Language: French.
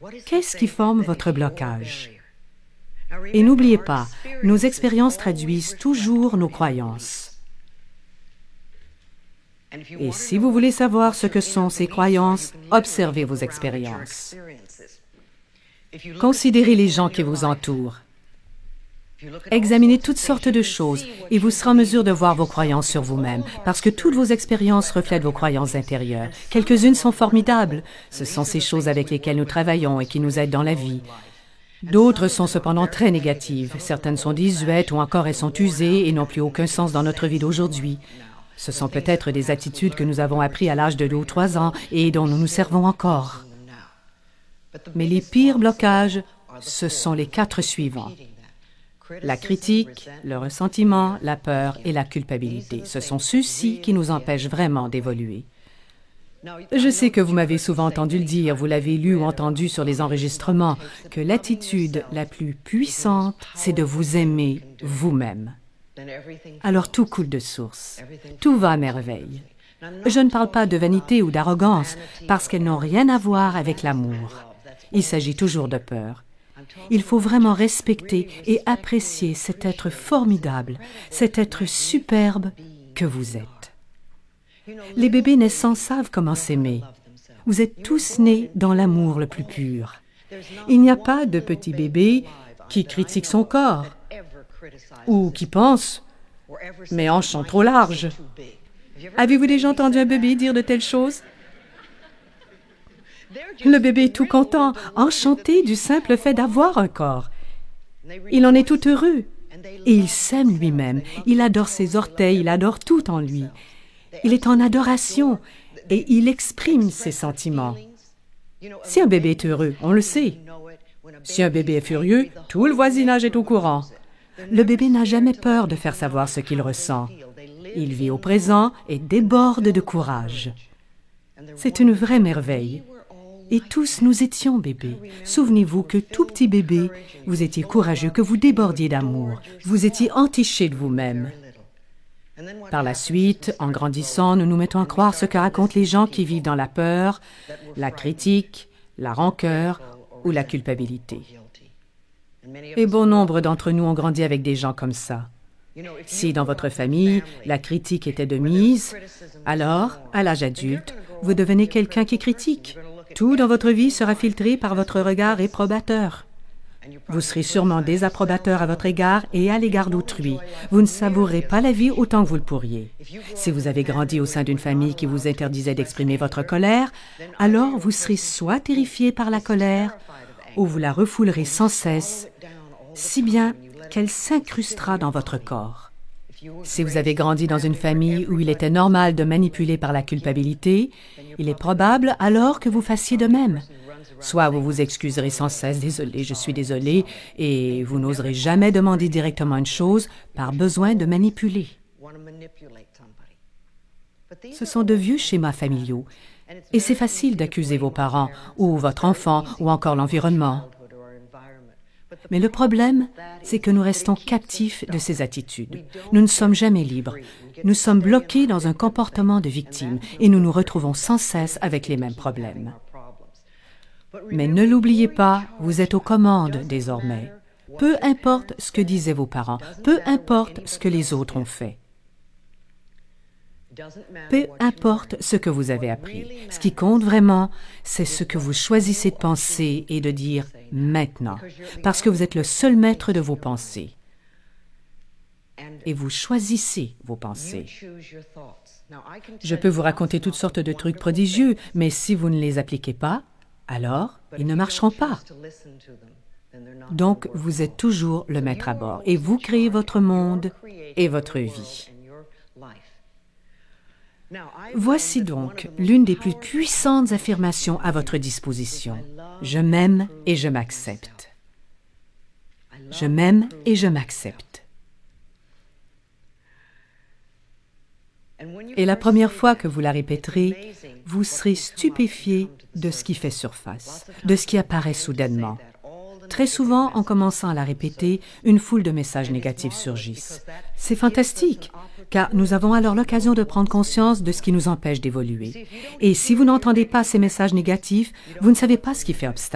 Qu'est-ce qui forme votre blocage? Et n'oubliez pas, nos expériences traduisent toujours nos croyances. Et si vous voulez savoir ce que sont ces croyances, observez vos expériences. Considérez les gens qui vous entourent. Examinez toutes sortes de choses et vous serez en mesure de voir vos croyances sur vous-même, parce que toutes vos expériences reflètent vos croyances intérieures. Quelques-unes sont formidables. Ce sont ces choses avec lesquelles nous travaillons et qui nous aident dans la vie. D'autres sont cependant très négatives. Certaines sont désuètes ou encore elles sont usées et n'ont plus aucun sens dans notre vie d'aujourd'hui. Ce sont peut-être des attitudes que nous avons apprises à l'âge de 2 ou 3 ans et dont nous nous servons encore. Mais les pires blocages, ce sont les 4 suivants. La critique, le ressentiment, la peur et la culpabilité. Ce sont ceux-ci qui nous empêchent vraiment d'évoluer. Je sais que vous m'avez souvent entendu le dire, vous l'avez lu ou entendu sur les enregistrements, que l'attitude la plus puissante, c'est de vous aimer vous-même. Alors tout coule de source, tout va à merveille. Je ne parle pas de vanité ou d'arrogance, parce qu'elles n'ont rien à voir avec l'amour. Il s'agit toujours de peur. Il faut vraiment respecter et apprécier cet être formidable, cet être superbe que vous êtes. Les bébés naissants savent comment s'aimer. Vous êtes tous nés dans l'amour le plus pur. Il n'y a pas de petit bébé qui critique son corps ou qui pense « mes hanches sont trop larges ». Avez-vous déjà entendu un bébé dire de telles choses? Le bébé est tout content, enchanté du simple fait d'avoir un corps. Il en est tout heureux et il s'aime lui-même. Il adore ses orteils, il adore tout en lui. Il est en adoration et il exprime ses sentiments. Si un bébé est heureux, on le sait. Si un bébé est furieux, tout le voisinage est au courant. Le bébé n'a jamais peur de faire savoir ce qu'il ressent. Il vit au présent et déborde de courage. C'est une vraie merveille. Et tous, nous étions bébés. Souvenez-vous que tout petit bébé, vous étiez courageux, que vous débordiez d'amour. Vous étiez entiché de vous-même. Par la suite, en grandissant, nous nous mettons à croire ce que racontent les gens qui vivent dans la peur, la critique, la rancœur ou la culpabilité. Et bon nombre d'entre nous ont grandi avec des gens comme ça. Si dans votre famille, la critique était de mise, alors, à l'âge adulte, vous devenez quelqu'un qui critique. Tout dans votre vie sera filtré par votre regard réprobateur. Vous serez sûrement désapprobateur à votre égard et à l'égard d'autrui. Vous ne savourez pas la vie autant que vous le pourriez. Si vous avez grandi au sein d'une famille qui vous interdisait d'exprimer votre colère, alors vous serez soit terrifié par la colère, ou vous la refoulerez sans cesse, si bien qu'elle s'incrustera dans votre corps. Si vous avez grandi dans une famille où il était normal de manipuler par la culpabilité, il est probable alors que vous fassiez de même. Soit vous vous excuserez sans cesse « Désolé, je suis désolé » et vous n'oserez jamais demander directement une chose par besoin de manipuler. Ce sont de vieux schémas familiaux et c'est facile d'accuser vos parents ou votre enfant ou encore l'environnement. Mais le problème, c'est que nous restons captifs de ces attitudes. Nous ne sommes jamais libres. Nous sommes bloqués dans un comportement de victime et nous nous retrouvons sans cesse avec les mêmes problèmes. Mais ne l'oubliez pas, vous êtes aux commandes désormais. Peu importe ce que disaient vos parents, peu importe ce que les autres ont fait. Peu importe ce que vous avez appris. Ce qui compte vraiment, c'est ce que vous choisissez de penser et de dire maintenant, parce que vous êtes le seul maître de vos pensées. Et vous choisissez vos pensées. Je peux vous raconter toutes sortes de trucs prodigieux, mais si vous ne les appliquez pas, alors ils ne marcheront pas. Donc, vous êtes toujours le maître à bord et vous créez votre monde et votre vie. Voici donc l'une des plus puissantes affirmations à votre disposition. Je m'aime et je m'accepte. Je m'aime et je m'accepte. Et la première fois que vous la répéterez, vous serez stupéfié de ce qui fait surface, de ce qui apparaît soudainement. Très souvent, en commençant à la répéter, une foule de messages négatifs surgissent. C'est fantastique, car nous avons alors l'occasion de prendre conscience de ce qui nous empêche d'évoluer. Et si vous n'entendez pas ces messages négatifs, vous ne savez pas ce qui fait obstacle.